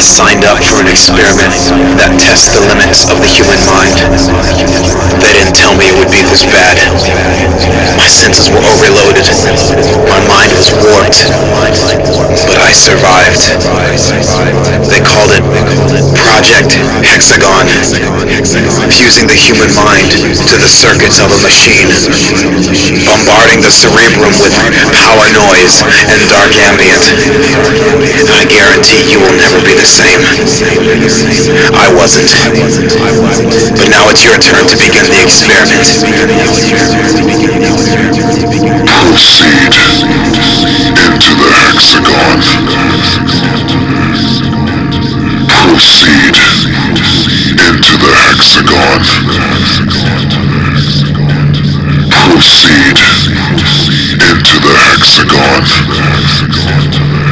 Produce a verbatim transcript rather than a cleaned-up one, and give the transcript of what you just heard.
signed up for an experiment that tests the limits of the human mind. They didn't tell me it would be this bad. My senses were overloaded. My mind was warped. But I survived. They called it Project Hexagon, fusing the human mind to the circuits of a machine, bombarding the cerebrum with power noise and dark ambient. I guarantee you will never be the same. I wasn't. But now it's your turn to begin the experiment. Proceed into the hexagon. Proceed into the hexagon. Proceed into the hexagon.